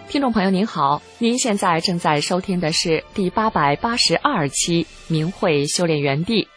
听众朋友您好，您现在正在收听的是第882期明慧修炼园地。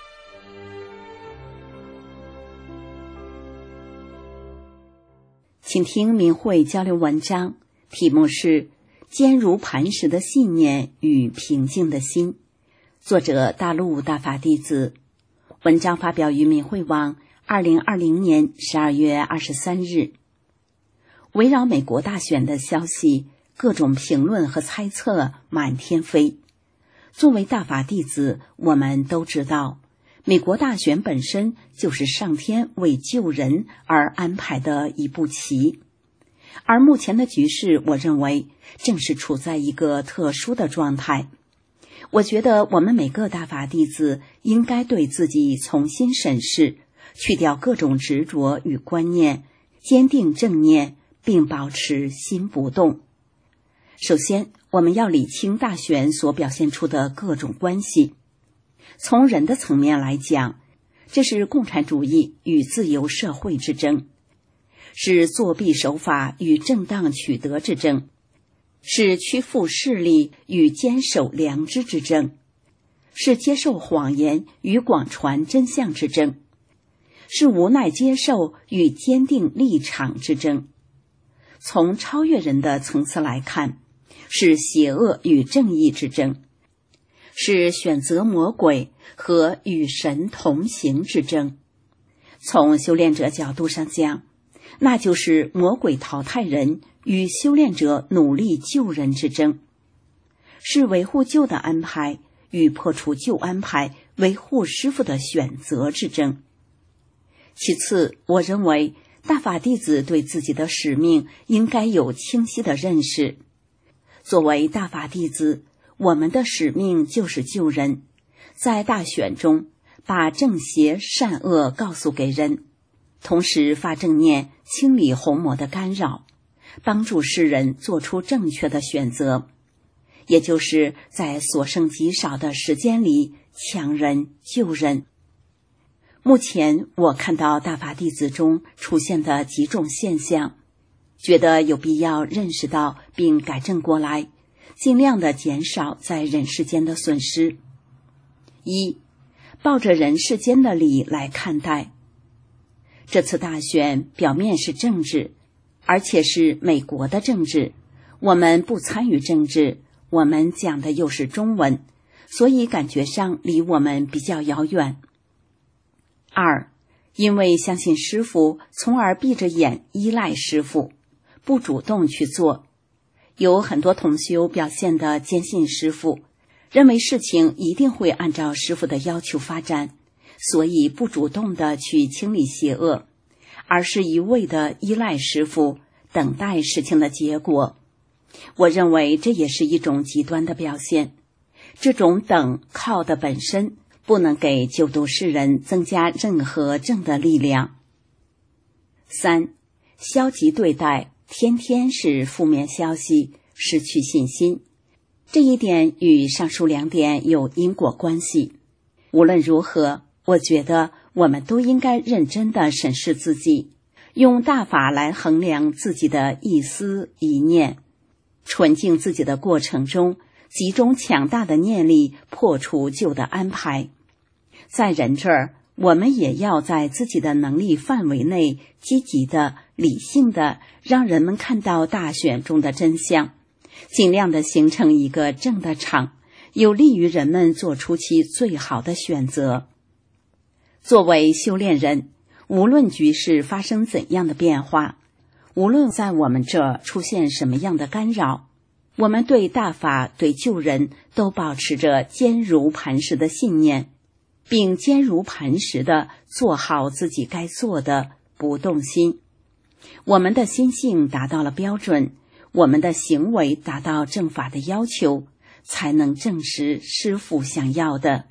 请听明慧交流文章，题目是坚如磐石的信念与平静的心，作者大陆大法弟子。文章发表于明慧网2020年12月23日。围绕美国大选的消息，各种评论和猜测满天飞。作为大法弟子，我们都知道，美国大选本身就是上天为救人而安排的一步棋。而目前的局势，我认为正是处在一个特殊的状态。我觉得我们每个大法弟子应该对自己重新审视，去掉各种执着与观念，坚定正念，并保持心不动。首先，我们要理清大选所表现出的各种关系。从人的层面来讲，这是共产主义与自由社会之争，是作弊手法与正当取得之争，是屈服势力与坚守良知之争，是接受谎言与广传真相之争，是无奈接受与坚定立场之争。从超越人的层次来看，是邪恶与正义之争，是选择魔鬼和与神同行之争。从修炼者角度上讲，那就是魔鬼淘汰人与修炼者努力救人之争，是维护旧的安排与破除旧安排维护师父的选择之争。其次，我认为大法弟子对自己的使命应该有清晰的认识。作为大法弟子，我们的使命就是救人，在大选中把正邪善恶告诉给人，同时发正念，清理虹魔的干扰，帮助世人做出正确的选择，也就是在所剩极少的时间里抢人救人。目前我看到大法弟子中出现的几种现象，觉得有必要认识到并改正过来，尽量的减少在人世间的损失。一，抱着人世间的理来看待。这次大选表面是政治，而且是美国的政治，我们不参与政治，我们讲的又是中文，所以感觉上离我们比较遥远。二，因为相信师父，从而闭着眼依赖师父，不主动去做。有很多同修表现得坚信师父，认为事情一定会按照师父的要求发展，所以不主动地去清理邪恶，而是一味地依赖师父，等待事情的结果。我认为这也是一种极端的表现，这种等靠的本身不能给救度世人增加任何正的力量。三，消极对待，天天是负面消息，失去信心。这一点与上述两点有因果关系。无论如何，我觉得我们都应该认真地审视自己，用大法来衡量自己的一思一念，纯净自己的过程中，集中强大的念力破除旧的安排。在人这儿，我们也要在自己的能力范围内积极的、理性的让人们看到大选中的真相，尽量的形成一个正的场，有利于人们做出其最好的选择。作为修炼人，无论局势发生怎样的变化，无论在我们这出现什么样的干扰，我们对大法、对救人都保持着坚如磐石的信念，并坚如磐石地做好自己该做的，不动心。我们的心性达到了标准，我们的行为达到正法的要求，才能证实师父想要的。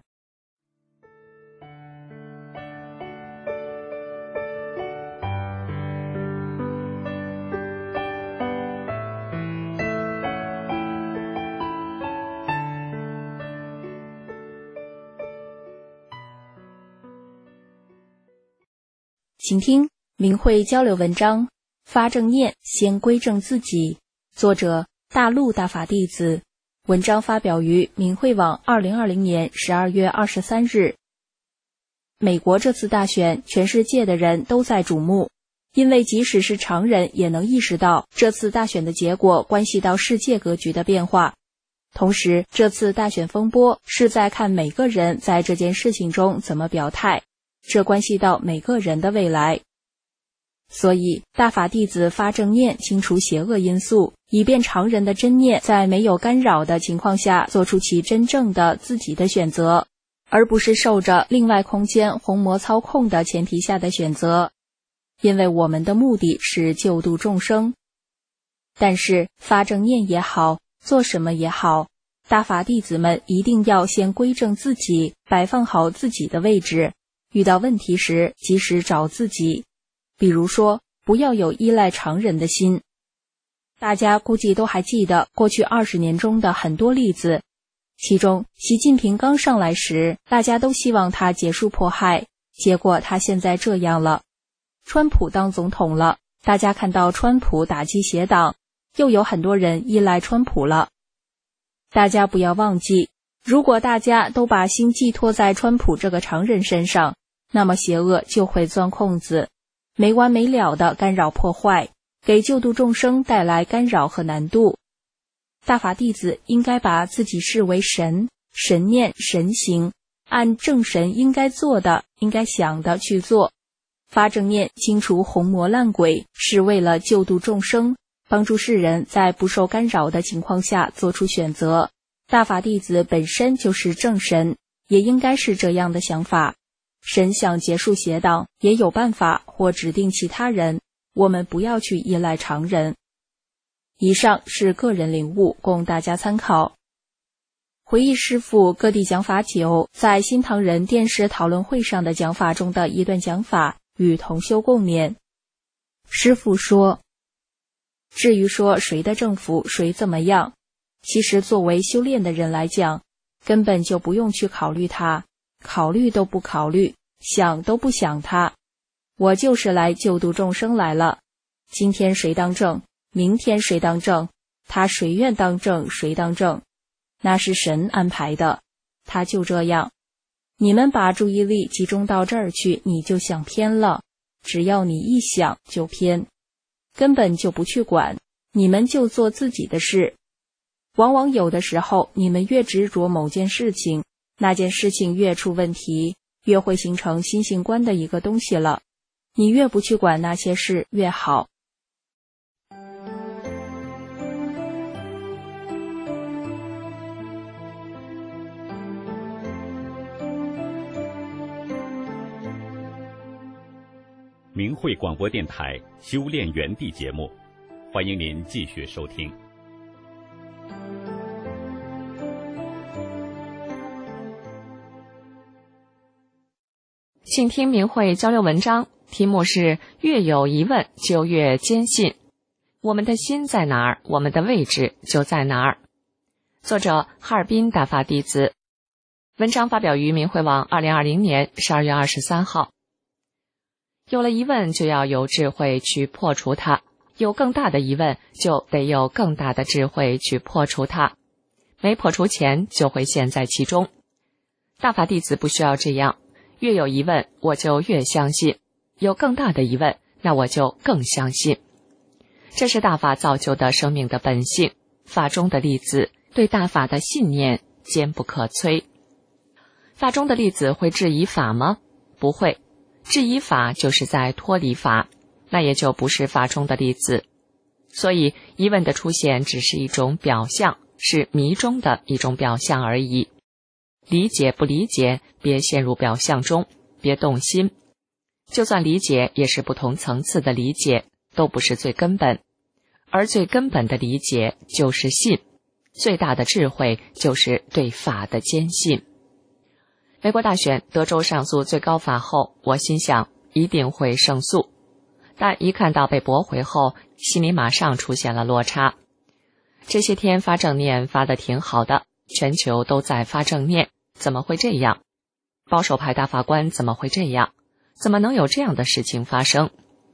请听明慧交流文章，发正念，先归正自己， 作者大陆大法弟子，文章发表于明慧网2020年12月23日。美国这次大选，全世界的人都在瞩目，因为即使是常人也能意识到，这次大选的结果关系到世界格局的变化。同时，这次大选风波是在看每个人在这件事情中怎么表态，这关系到每个人的未来。所以，大法弟子发正念，清除邪恶因素，以便常人的真念在没有干扰的情况下做出其真正的自己的选择，而不是受着另外空间虹魔操控的前提下的选择。因为我们的目的是救度众生。但是发正念也好，做什么也好，大法弟子们一定要先归正自己，摆放好自己的位置，遇到问题时及时找自己。比如说，不要有依赖常人的心。大家估计都还记得过去20年中的很多例子，其中习近平刚上来时，大家都希望他结束迫害，结果他现在这样了。川普当总统了，大家看到川普打击邪党，又有很多人依赖川普了。大家不要忘记，如果大家都把心寄托在川普这个常人身上，那么邪恶就会钻空子，没完没了的干扰破坏，给救度众生带来干扰和难度。大法弟子应该把自己视为神，神念神行，按正神应该做的、应该想的去做。发正念清除虹魔烂鬼，是为了救度众生，帮助世人在不受干扰的情况下做出选择。大法弟子本身就是正神，也应该是这样的想法。神想结束邪党，也有办法或指定其他人，我们不要去依赖常人。以上是个人领悟，供大家参考。回忆师父各地讲法9在新唐人电视讨论会上的讲法中的一段讲法，与同修共勉。师父说，至于说谁的政府谁怎么样，其实作为修炼的人来讲，根本就不用去考虑他，考虑都不考虑，想都不想他。我就是来救度众生来了，今天谁当政，明天谁当政，他谁愿当政谁当政，那是神安排的，他就这样。你们把注意力集中到这儿去，你就想偏了，只要你一想就偏，根本就不去管，你们就做自己的事。往往有的时候，你们越执着某件事情，那件事情越出问题，越会形成心性观的一个东西了。你越不去管那些事越好。 明慧广播电台修炼园地节目，欢迎您继续收听。 请听明慧交流文章，题目是越有疑问就越坚信。我们的心在哪儿，我们的位置就在哪儿。作者哈尔滨大法弟子，文章发表于明慧网2020年12月23号。有了疑问，就要有智慧去破除它，有更大的疑问，就得有更大的智慧去破除它。没破除前，就会陷在其中。大法弟子不需要这样，越有疑问，我就越相信；有更大的疑问，那我就更相信。这是大法造就的生命的本性，法中的粒子对大法的信念坚不可摧。法中的粒子会质疑法吗？不会。质疑法就是在脱离法，那也就不是法中的粒子。所以疑问的出现只是一种表象，是迷中的一种表象而已。理解不理解，别陷入表象中，别动心。就算理解，也是不同层次的理解，都不是最根本。而最根本的理解就是信，最大的智慧就是对法的坚信。美国大选，德州上诉最高法后，我心想一定会胜诉，但一看到被驳回后，心里马上出现了落差。这些天发正念发得挺好的，全球都在发正念，怎么会这样？保守派大法官怎么会这样？怎么能有这样的事情发生？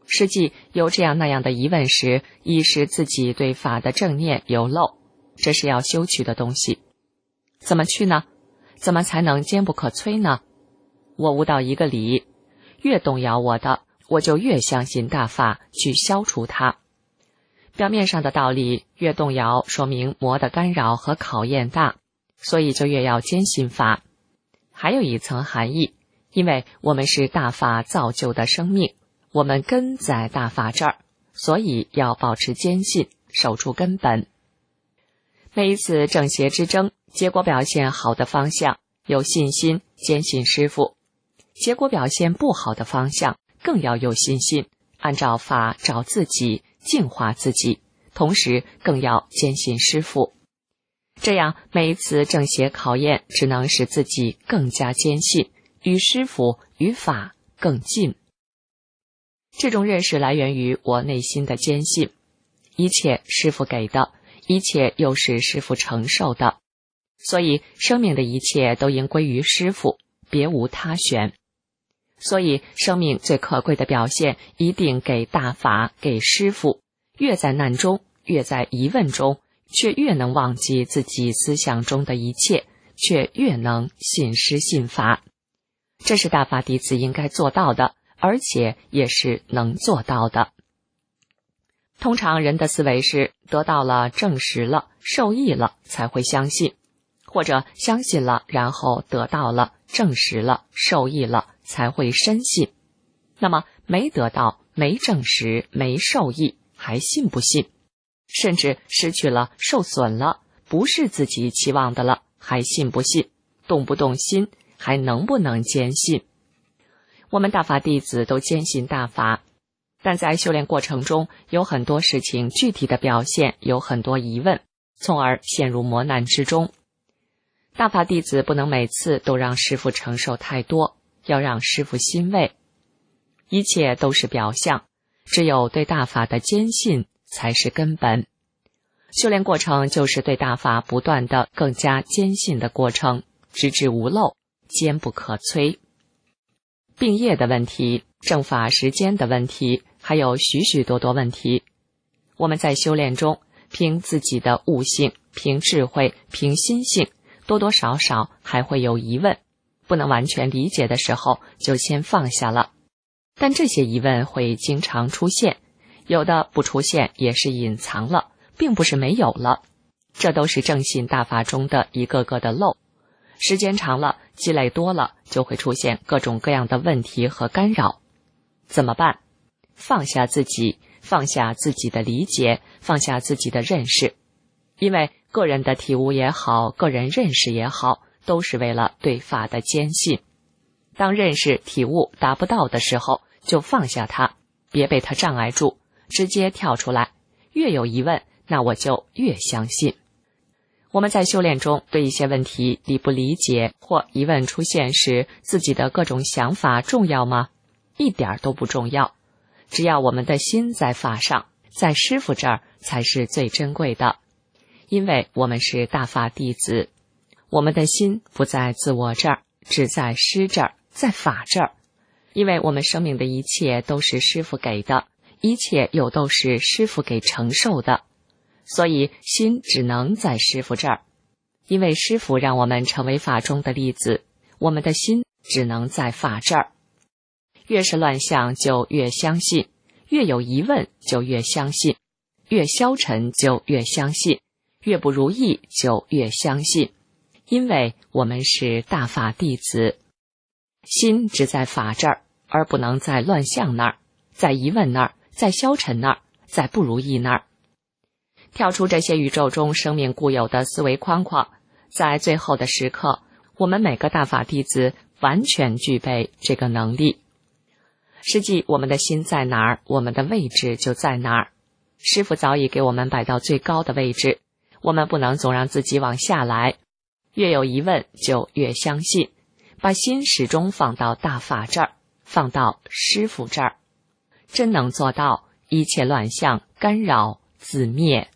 实际有这样那样的疑问时，已使自己对法的正念有漏，这是要修去的东西。怎么去呢？怎么才能坚不可摧呢？我悟到一个理，越动摇我的，我就越相信大法去消除它。表面上的道理越动摇，说明魔的干扰和考验大，所以就越要坚信法。还有一层含义，因为我们是大法造就的生命，我们根在大法这儿，所以要保持坚信，守住根本。每一次正邪之争，结果表现好的方向，有信心坚信师父；结果表现不好的方向，更要有信心，按照法找自己，净化自己，同时更要坚信师父。这样每一次正邪考验，只能使自己更加坚信，与师父与法更近。这种认识来源于我内心的坚信，一切师父给的，一切又是师父承受的，所以生命的一切都应归于师父，别无他选。所以生命最可贵的表现一定给大法，给师父。越在难中，越在疑问中，却越能忘记自己思想中的一切，却越能信师信法。这是大法弟子应该做到的，而且也是能做到的。通常人的思维是得到了证实了受益了才会相信，或者相信了然后得到了证实了受益了才会深信。那么没得到没证实没受益还信不信？甚至失去了受损了不是自己期望的了还信不信？动不动心？还能不能坚信？我们大法弟子都坚信大法，但在修炼过程中有很多事情具体的表现有很多疑问，从而陷入磨难之中。大法弟子不能每次都让师父承受太多，要让师父欣慰。一切都是表象，只有对大法的坚信才是根本。修炼过程就是对大法不断的更加坚信的过程，直至无漏，坚不可摧。病业的问题，正法时间的问题，还有许许多多问题。我们在修炼中，凭自己的悟性，凭智慧，凭心性，多多少少还会有疑问，不能完全理解的时候，就先放下了。但这些疑问会经常出现，有的不出现也是隐藏了，并不是没有了。这都是正信大法中的一个个的漏。时间长了，积累多了，就会出现各种各样的问题和干扰。怎么办？放下自己，放下自己的理解，放下自己的认识。因为个人的体悟也好，个人认识也好，都是为了对法的坚信。当认识体悟达不到的时候，就放下它，别被它障碍住，直接跳出来。越有疑问，那我就越相信。我们在修炼中对一些问题理不理解或疑问出现时，自己的各种想法重要吗？一点都不重要。只要我们的心在法上，在师父这儿才是最珍贵的。因为我们是大法弟子，我们的心不在自我这儿，只在师这儿，在法这儿。因为我们生命的一切都是师父给的，一切又都是师父给承受的，所以心只能在师父这儿。因为师父让我们成为法中的弟子，我们的心只能在法这儿。越是乱象就越相信，越有疑问就越相信，越消沉就越相信，越不如意就越相信。因为我们是大法弟子，心只在法这儿，而不能在乱象那儿，在疑问那儿，在消沉那儿，在不如意那儿。跳出这些宇宙中生命固有的思维框框，在最后的时刻，我们每个大法弟子完全具备这个能力。实际我们的心在哪儿，我们的位置就在哪儿。师父早已给我们摆到最高的位置，我们不能总让自己往下来。越有疑问就越相信，把心始终放到大法这儿，放到师父这儿，真能做到一切乱象干扰自灭。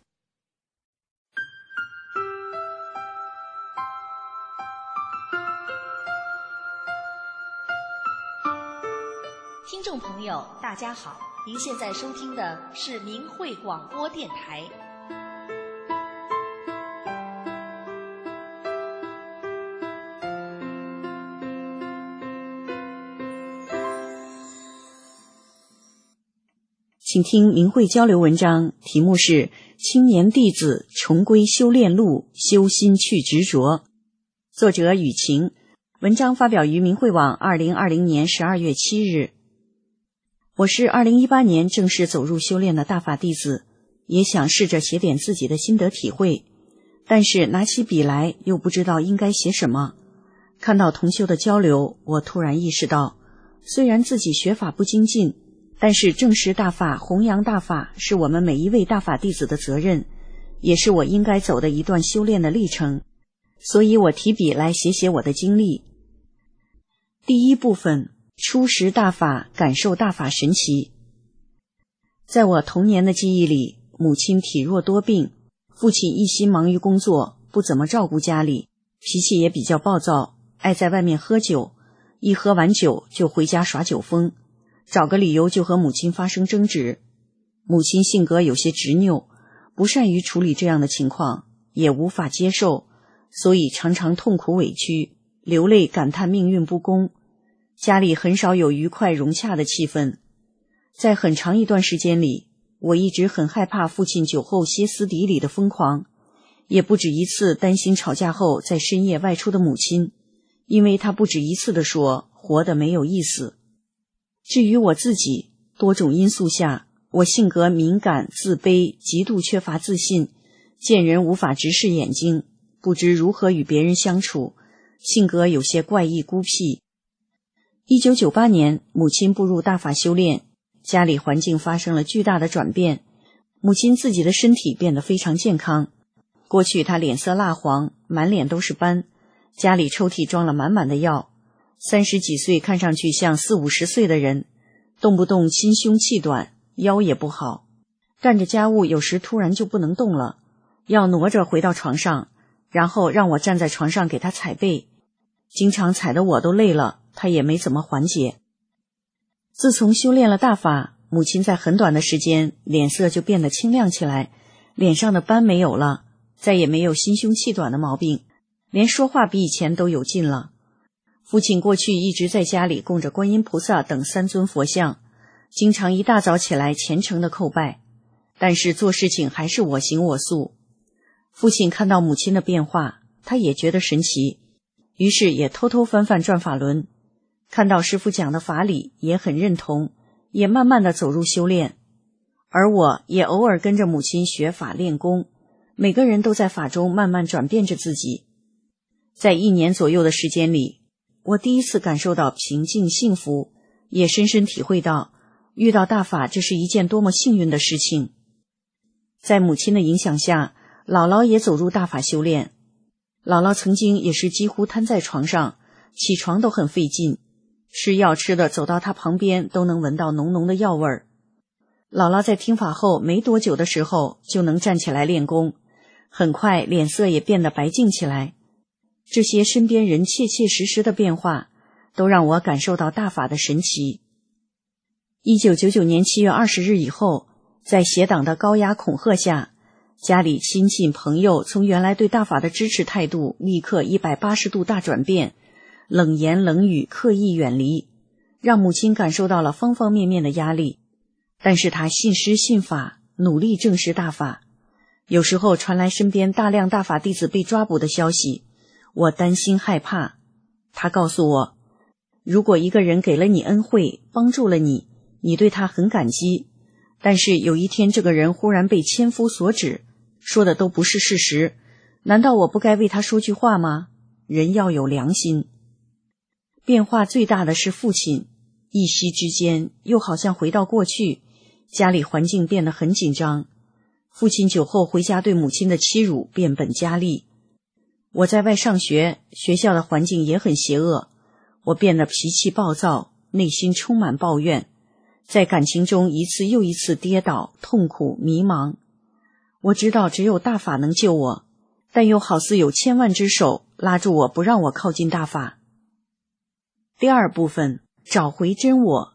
听众朋友大大家好，您现在收听的是明慧广播电台。 请听明慧交流文章，题目是《青年弟子重归修炼路，修心去执着》，作者雨晴。文章发表于明慧网2020年12月7日。我是2018年正式走入修炼的大法弟子，也想试着写点自己的心得体会，但是拿起笔来又不知道应该写什么。看到同修的交流，我突然意识到，虽然自己学法不精进，但是正视大法、弘扬大法是我们每一位大法弟子的责任，也是我应该走的一段修炼的历程。所以我提笔来写写我的经历。第一部分，初识大法，感受大法神奇。在我童年的记忆里，母亲体弱多病，父亲一心忙于工作，不怎么照顾家里，脾气也比较暴躁，爱在外面喝酒，一喝完酒就回家耍酒疯，找个理由就和母亲发生争执。母亲性格有些执拗，不善于处理这样的情况，也无法接受，所以常常痛苦委屈，流泪感叹命运不公。家里很少有愉快融洽的气氛。在很长一段时间里，我一直很害怕父亲酒后歇斯底里的疯狂，也不止一次担心吵架后在深夜外出的母亲，因为他不止一次地说活得没有意思。至于我自己，多种因素下，我性格敏感、自卑，极度缺乏自信，见人无法直视眼睛，不知如何与别人相处，性格有些怪异孤僻。1998年，母亲步入大法修炼，家里环境发生了巨大的转变，母亲自己的身体变得非常健康。过去她脸色蜡黄，满脸都是斑，家里抽屉装了满满的药，30几岁看上去像40、50岁的人，动不动心胸气短，腰也不好，干着家务有时突然就不能动了，要挪着回到床上，然后让我站在床上给她踩背，经常踩得我都累了，她也没怎么缓解。自从修炼了大法，母亲在很短的时间脸色就变得清亮起来，脸上的斑没有了，再也没有心胸气短的毛病，连说话比以前都有劲了。父亲过去一直在家里供着观音菩萨等3尊佛像，经常一大早起来虔诚的叩拜，但是做事情还是我行我素。父亲看到母亲的变化，他也觉得神奇，于是也偷偷翻转法轮，看到师父讲的法理也很认同，也慢慢的走入修炼。而我也偶尔跟着母亲学法练功，每个人都在法中慢慢转变着自己。在1年左右的时间里，我第一次感受到平静幸福，也深深体会到遇到大法这是一件多么幸运的事情。在母亲的影响下，姥姥也走入大法修炼。姥姥曾经也是几乎瘫在床上，起床都很费劲，吃药吃的走到她旁边都能闻到浓浓的药味儿。姥姥在听法后没多久的时候就能站起来练功，很快脸色也变得白净起来。这些身边人切切实实的变化，都让我感受到大法的神奇。1999年7月20日以后，在邪党的高压恐吓下，家里亲戚朋友从原来对大法的支持态度立刻180度大转变，冷言冷语刻意远离，让母亲感受到了方方面面的压力。但是她信师信法，努力正视大法。有时候传来身边大量大法弟子被抓捕的消息，我担心害怕。他告诉我，如果一个人给了你恩惠，帮助了你，你对他很感激，但是有一天这个人忽然被千夫所指，说的都不是事实，难道我不该为他说句话吗？人要有良心。变化最大的是父亲，一夕之间又好像回到过去，家里环境变得很紧张。父亲酒后回家对母亲的欺辱变本加厉。我在外上学，学校的环境也很邪恶，我变得脾气暴躁，内心充满抱怨，在感情中一次又一次跌倒，痛苦迷茫。我知道只有大法能救我，但又好似有千万只手拉住我，不让我靠近大法。第二部分，找回真我，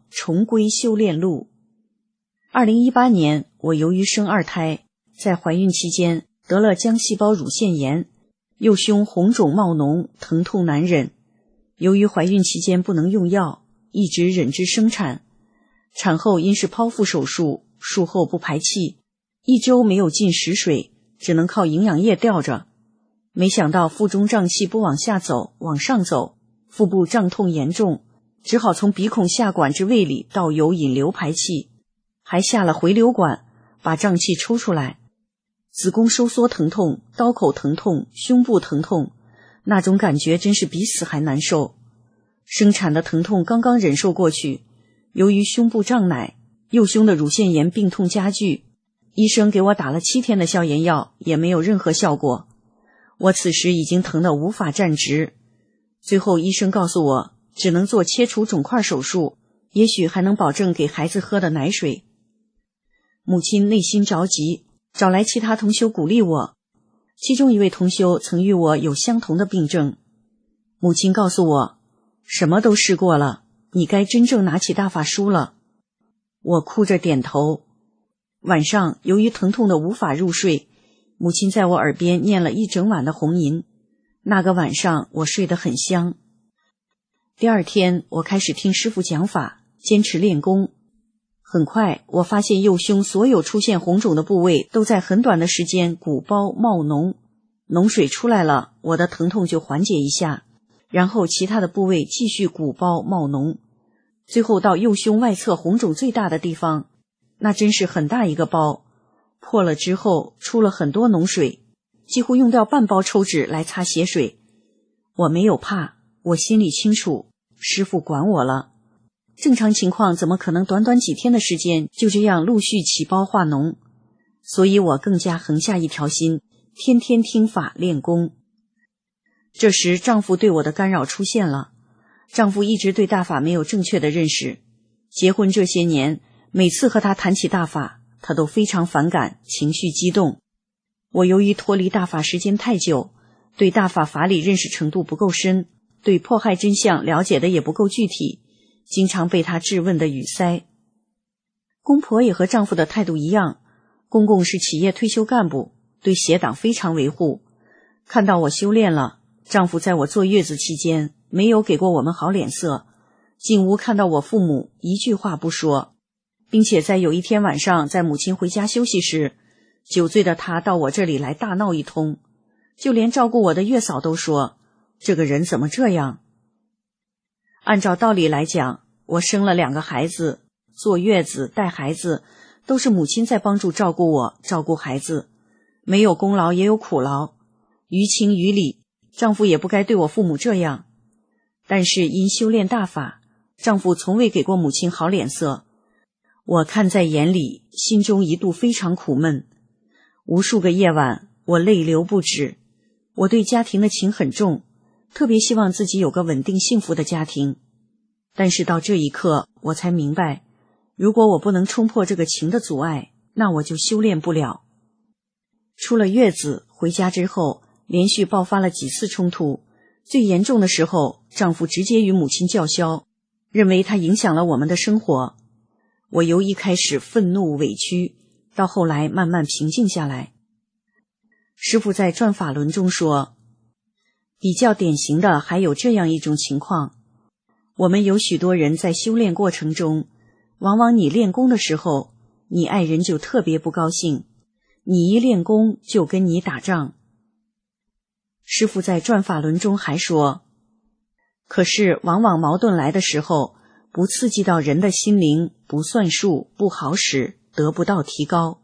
重归修炼路。2018年，我由于生二胎，在怀孕期间得了浆细胞乳腺炎，右胸红肿冒脓，疼痛难忍。由于怀孕期间不能用药，一直忍至生产。产后因是剖腹手术，术后不排气，1周没有进食水，只能靠营养液吊着。没想到腹中胀气不往下走，往上走，腹部胀痛严重，只好从鼻孔下管至胃里倒油引流排气，还下了回流管，把胀气抽出来。子宫收缩疼痛，刀口疼痛，胸部疼痛，那种感觉真是比死还难受。生产的疼痛刚刚忍受过去，由于胸部胀奶，右胸的乳腺炎病痛加剧，医生给我打了7天的消炎药，也没有任何效果。我此时已经疼得无法站直，最后医生告诉我，只能做切除肿块手术，也许还能保证给孩子喝的奶水。母亲内心着急，找来其他同修鼓励我，其中一位同修曾与我有相同的病症。母亲告诉我，什么都试过了，你该真正拿起大法书了。我哭着点头。晚上由于疼痛的无法入睡，母亲在我耳边念了一整晚的红吟，那个晚上我睡得很香。第二天我开始听师父讲法，坚持练功。很快我发现右胸所有出现红肿的部位都在很短的时间鼓包冒脓，脓水出来了，我的疼痛就缓解一下，然后其他的部位继续鼓包冒脓，最后到右胸外侧红肿最大的地方，那真是很大一个包，破了之后出了很多脓水，几乎用掉半包抽纸来擦血水。我没有怕，我心里清楚，师父管我了。正常情况怎么可能短短几天的时间就这样陆续起包化脓？所以我更加横下一条心，天天听法练功。这时丈夫对我的干扰出现了，丈夫一直对大法没有正确的认识，结婚这些年，每次和他谈起大法，他都非常反感，情绪激动。我由于脱离大法时间太久，对大法法理认识程度不够深，对迫害真相了解的也不够具体，经常被他质问的语塞。公婆也和丈夫的态度一样，公公是企业退休干部，对邪党非常维护。看到我修炼了，丈夫在我坐月子期间没有给过我们好脸色，进屋看到我父母一句话不说，并且在有一天晚上在母亲回家休息时，酒醉的他到我这里来大闹一通，就连照顾我的月嫂都说，这个人怎么这样？按照道理来讲，我生了2个孩子，坐月子带孩子都是母亲在帮助照顾我，照顾孩子，没有功劳也有苦劳，于情于理，丈夫也不该对我父母这样。但是因修炼大法，丈夫从未给过母亲好脸色，我看在眼里，心中一度非常苦闷。无数个夜晚我泪流不止，我对家庭的情很重，特别希望自己有个稳定幸福的家庭。但是到这一刻我才明白，如果我不能冲破这个情的阻碍，那我就修炼不了。出了月子回家之后，连续爆发了几次冲突，最严重的时候，丈夫直接与母亲叫嚣，认为她影响了我们的生活。我由一开始愤怒委屈，到后来慢慢平静下来。师父在转法轮中说，比较典型的还有这样一种情况，我们有许多人在修炼过程中，往往你练功的时候，你爱人就特别不高兴，你一练功就跟你打仗。师父在转法轮中还说，可是往往矛盾来的时候，不刺激到人的心灵，不算数，不好使，得不到提高。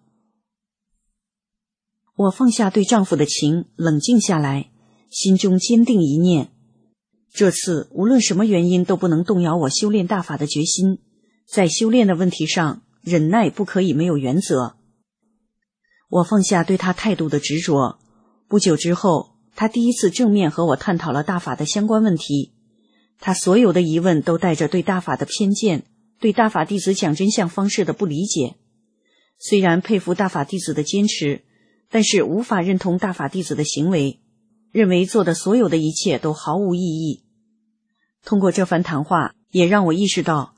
我放下对丈夫的情，冷静下来，心中坚定一念，这次无论什么原因都不能动摇我修炼大法的决心，在修炼的问题上，忍耐不可以没有原则。我放下对他态度的执着，不久之后，他第一次正面和我探讨了大法的相关问题。他所有的疑问都带着对大法的偏见，对大法弟子讲真相方式的不理解。虽然佩服大法弟子的坚持，但是无法认同大法弟子的行为，认为做的所有的一切都毫无意义。通过这番谈话，也让我意识到，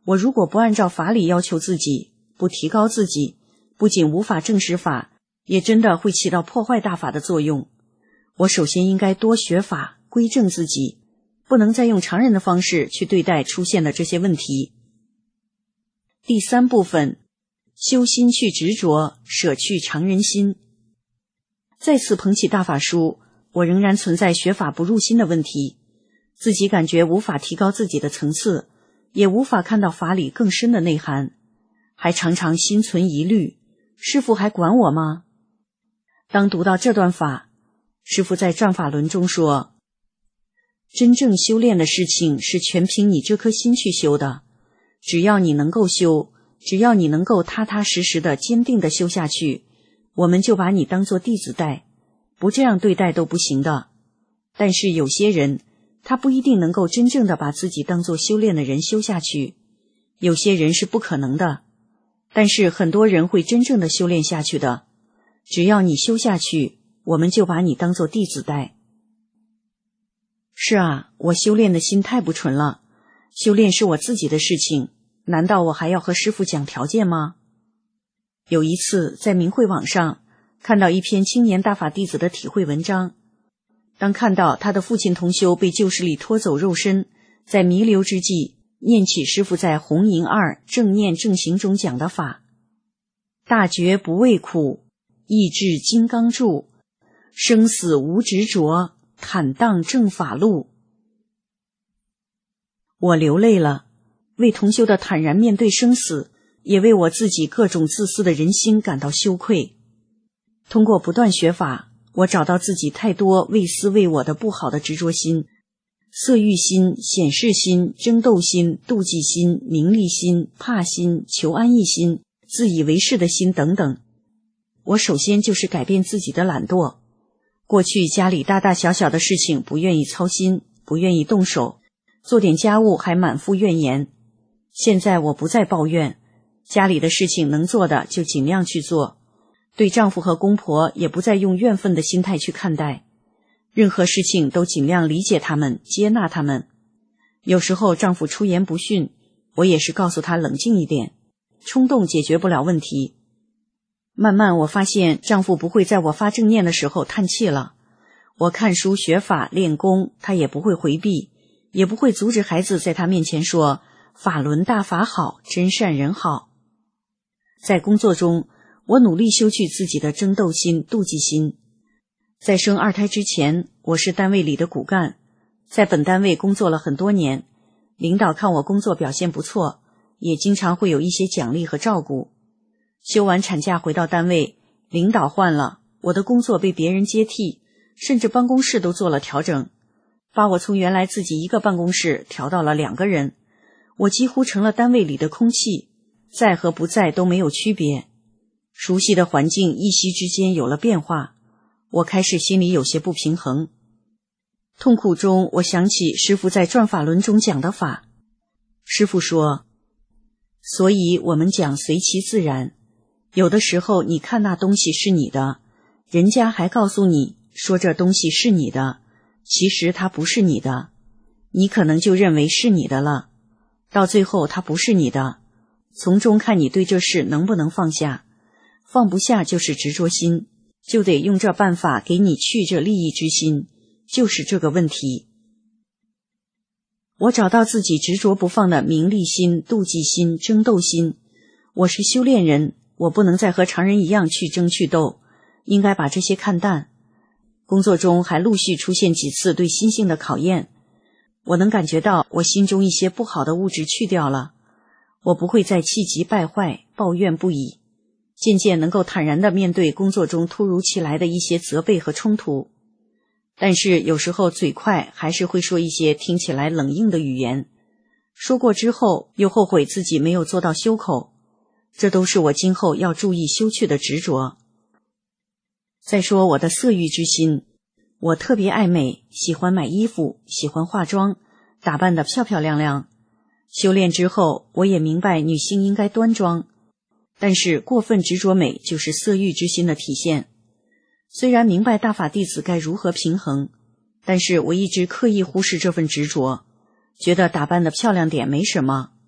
我如果不按照法理要求自己，不提高自己，不仅无法证实法，也真的会起到破坏大法的作用。我首先应该多学法，归正自己，不能再用常人的方式去对待出现的这些问题。第3部分，修心去执着，舍去常人心。再次捧起大法书，我仍然存在学法不入心的问题，自己感觉无法提高自己的层次，也无法看到法理更深的内涵，还常常心存疑虑，师父还管我吗？当读到这段法，师父在转法轮中说，真正修炼的事情是全凭你这颗心去修的，只要你能够修，只要你能够踏踏实实的坚定的修下去，我们就把你当作弟子待，不这样对待都不行的。但是有些人他不一定能够真正的把自己当作修炼的人修下去，有些人是不可能的，但是很多人会真正的修炼下去的。只要你修下去，我们就把你当作弟子待。是啊，我修炼的心太不纯了，修炼是我自己的事情，难道我还要和师父讲条件吗？有一次在明慧网上看到一篇青年大法弟子的体会文章，当看到他的父亲同修被旧势力拖走肉身，在弥留之际念起师父在红银2正念正行中讲的法，大觉不畏苦，意志金刚柱，生死无执着，坦荡正法路。我流泪了，为同修的坦然面对生死，也为我自己各种自私的人心感到羞愧。通过不断学法，我找到自己太多为私为我的不好的执着心，色欲心、显示心、争斗心、妒忌心、名利心、怕心、求安逸心、自以为是的心等等。我首先就是改变自己的懒惰，过去家里大大小小的事情不愿意操心，不愿意动手，做点家务还满腹怨言。现在我不再抱怨，家里的事情能做的就尽量去做，对丈夫和公婆也不再用怨愤的心态去看待，任何事情都尽量理解他们，接纳他们。有时候丈夫出言不逊，我也是告诉他冷静一点，冲动解决不了问题。慢慢我发现丈夫不会在我发正念的时候叹气了，我看书学法练功，他也不会回避，也不会阻止孩子在他面前说法轮大法好，真善人好。在工作中，我努力修去自己的争斗心、妒忌心。在生2胎之前，我是单位里的骨干，在本单位工作了很多年，领导看我工作表现不错，也经常会有一些奖励和照顾。休完产假回到单位，领导换了，我的工作被别人接替，甚至办公室都做了调整，把我从原来自己一个办公室调到了2个人，我几乎成了单位里的空气，在和不在都没有区别。熟悉的环境一夕之间有了变化，我开始心里有些不平衡。痛苦中，我想起师父在转法轮中讲的法。师父说，所以我们讲随其自然，有的时候你看那东西是你的，人家还告诉你说这东西是你的，其实它不是你的，你可能就认为是你的了，到最后它不是你的，从中看你对这事能不能放下，放不下就是执着心，就得用这办法给你去这利益之心，就是这个问题。我找到自己执着不放的名利心、妒忌心、争斗心，我是修炼人，我不能再和常人一样去争去斗，应该把这些看淡。工作中还陆续出现几次对心性的考验，我能感觉到我心中一些不好的物质去掉了，我不会再气急败坏、抱怨不已，渐渐能够坦然地面对工作中突如其来的一些责备和冲突。但是有时候嘴快还是会说一些听起来冷硬的语言，说过之后又后悔自己没有做到修口，这都是我今后要注意修去的执着。再说我的色欲之心，我特别爱美，喜欢买衣服，喜欢化妆，打扮得漂漂亮亮。修炼之后，我也明白女性应该端庄，但是过分执着美就是色欲之心的体现。虽然明白大法弟子该如何平衡，但是我一直刻意忽视这份执着，觉得打扮得漂亮点没什么。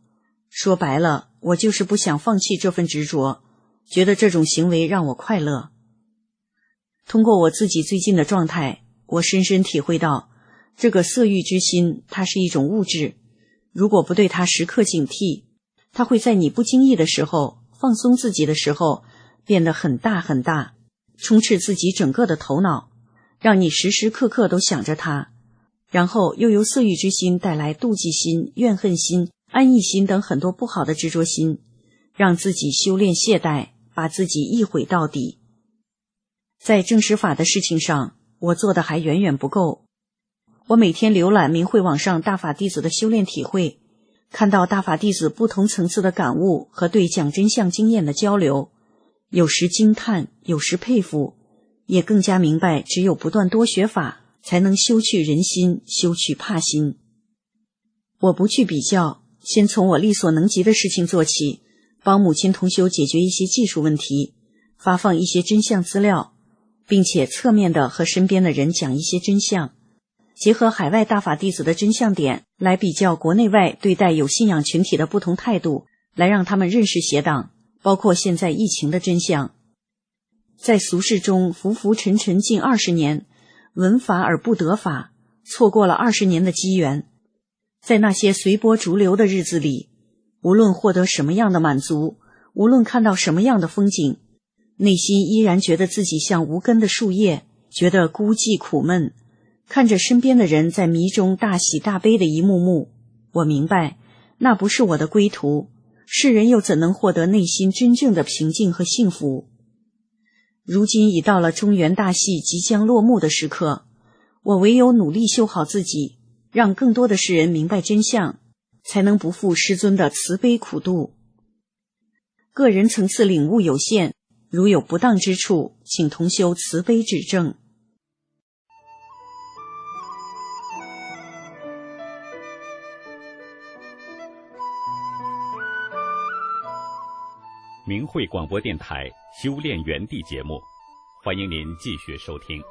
说白了，我就是不想放弃这份执着，觉得这种行为让我快乐。通过我自己最近的状态，我深深体会到，这个色欲之心，它是一种物质，如果不对它时刻警惕，它会在你不经意的时候，放松自己的时候，变得很大很大，充斥自己整个的头脑，让你时时刻刻都想着它，然后又由色欲之心带来妒忌心、怨恨心、安逸心等很多不好的执着心，让自己修炼懈怠，把自己一毁到底。在证实法的事情上，我做的还远远不够。我每天浏览明慧网上大法弟子的修炼体会，看到大法弟子不同层次的感悟和对讲真相经验的交流，有时惊叹，有时佩服，也更加明白只有不断多学法，才能修去人心，修去怕心。我不去比较，先从我力所能及的事情做起，帮母亲同修解决一些技术问题，发放一些真相资料，并且侧面的和身边的人讲一些真相，结合海外大法弟子的真相点来比较国内外对待有信仰群体的不同态度，来让他们认识邪党，包括现在疫情的真相。在俗世中浮浮沉沉近20年，闻法而不得法，错过了20年的机缘。在那些随波逐流的日子里，无论获得什么样的满足，无论看到什么样的风景，内心依然觉得自己像无根的树叶，觉得孤寂苦闷。看着身边的人在迷中大喜大悲的一幕幕，我明白，那不是我的归途，世人又怎能获得内心真正的平静和幸福？如今已到了中原大戏即将落幕的时刻，我唯有努力修好自己，让更多的世人明白真相，才能不负师尊的慈悲苦度。个人层次领悟有限，如有不当之处，请同修慈悲指正。 明慧广播电台修炼园地节目，欢迎您继续收听。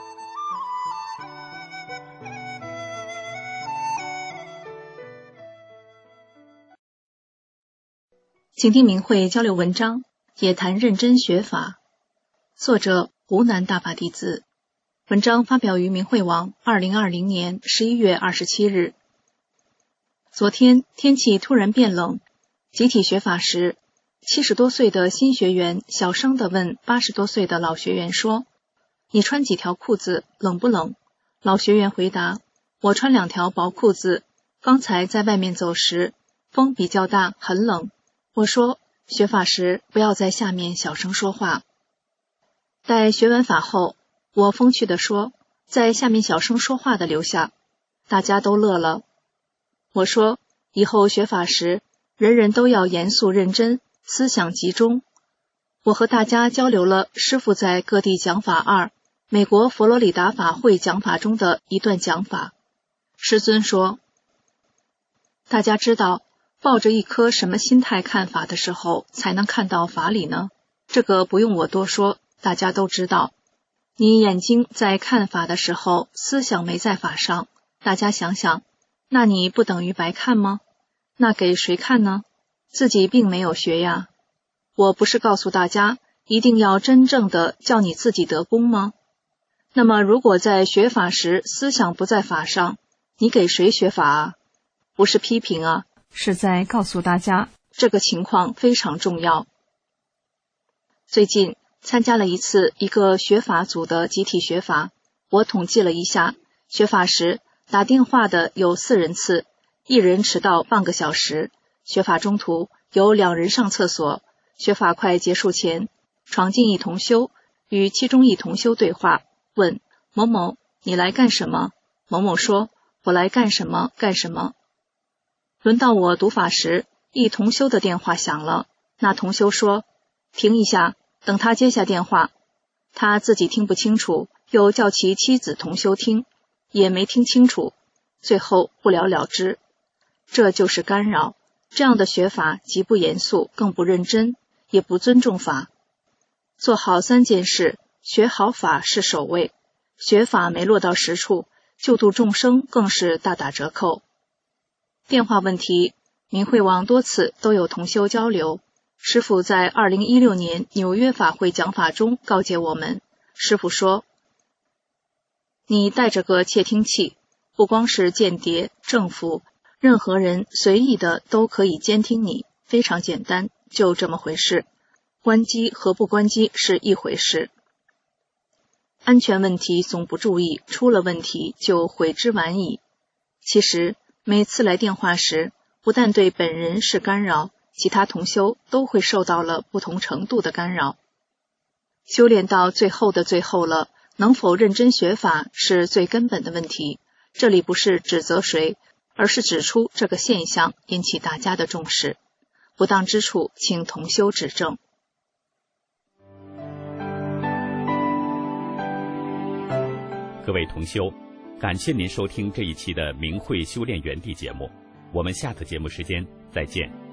请听明慧交流文章，也谈认真学法。作者湖南大法弟子。文章发表于明慧网2020年11月27日。昨天天气突然变冷，集体学法时，70多岁的新学员小声地问80多岁的老学员说：“你穿几条裤子，冷不冷？”老学员回答：“我穿2条薄裤子，刚才在外面走时，风比较大，很冷。”我说：“学法时不要在下面小声说话。”待学完法后，我风趣地说：“在下面小声说话的留下。”大家都乐了。我说：“以后学法时，人人都要严肃认真，思想集中。”我和大家交流了师父在各地讲法2美国佛罗里达法会讲法中的一段讲法。师尊说：“大家知道抱着一颗什么心态看法的时候才能看到法理呢？这个不用我多说，大家都知道。你眼睛在看法的时候，思想没在法上，大家想想，那你不等于白看吗？那给谁看呢？自己并没有学呀。我不是告诉大家一定要真正的叫你自己得功吗？那么如果在学法时思想不在法上，你给谁学法啊？不是批评啊，是在告诉大家这个情况非常重要。最近参加了一个学法组的集体学法，我统计了一下，学法时打电话的有4人次，1人迟到半个小时，学法中途有2人上厕所，学法快结束前闯进一同修，与其中一同修对话，问某某你来干什么？某某说我来干什么干什么。轮到我读法时，一同修的电话响了，那同修说停一下，等他接下电话。他自己听不清楚，又叫其妻子同修听，也没听清楚，最后不了了之。这就是干扰，这样的学法极不严肃，更不认真，也不尊重法。做好3件事，学好法是首位，学法没落到实处，救度众生更是大打折扣。电话问题， 明慧网多次都有同修交流。师父在2016年纽约法会讲法中告诫我们，师父说，你带着个窃听器，不光是间谍、政府，任何人随意的都可以监听你，非常简单，就这么回事。关机和不关机是一回事。安全问题总不注意，出了问题就悔之晚矣。其实每次来电话时，不但对本人是干扰，其他同修都会受到了不同程度的干扰。修炼到最后的最后了，能否认真学法是最根本的问题。这里不是指责谁，而是指出这个现象，引起大家的重视。不当之处，请同修指正。 各位同修，感谢您收听这一期的明慧修炼园地节目，我们下次节目时间再见。